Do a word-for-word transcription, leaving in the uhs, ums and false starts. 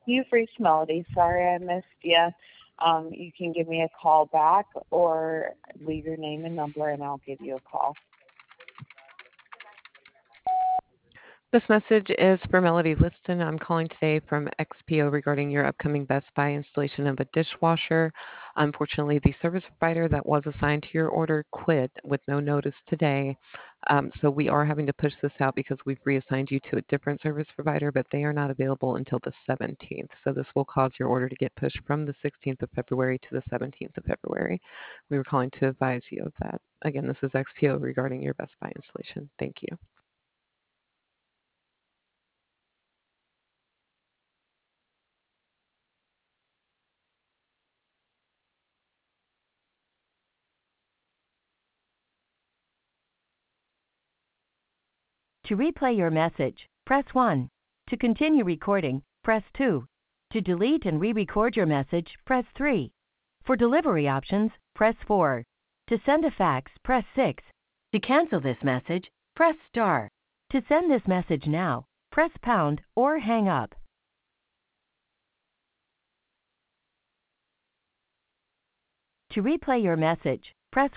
You've reached Melody. Sorry I missed you. Um, you can give me a call back or leave your name and number, and I'll give you a call. This message is for Melody Liston. I'm calling today from X P O regarding your upcoming Best Buy installation of a dishwasher. Unfortunately, the service provider that was assigned to your order quit with no notice today. Um, so we are having to push this out because we've reassigned you to a different service provider, but they are not available until the seventeenth. So this will cause your order to get pushed from the sixteenth of February to the seventeenth of February. We were calling to advise you of that. Again, this is X P O regarding your Best Buy installation. Thank you. To replay your message, press one. To continue recording, press two. To delete and re-record your message, press three. For delivery options, press four. To send a fax, press six. To cancel this message, press star. To send this message now, press pound or hang up. To replay your message,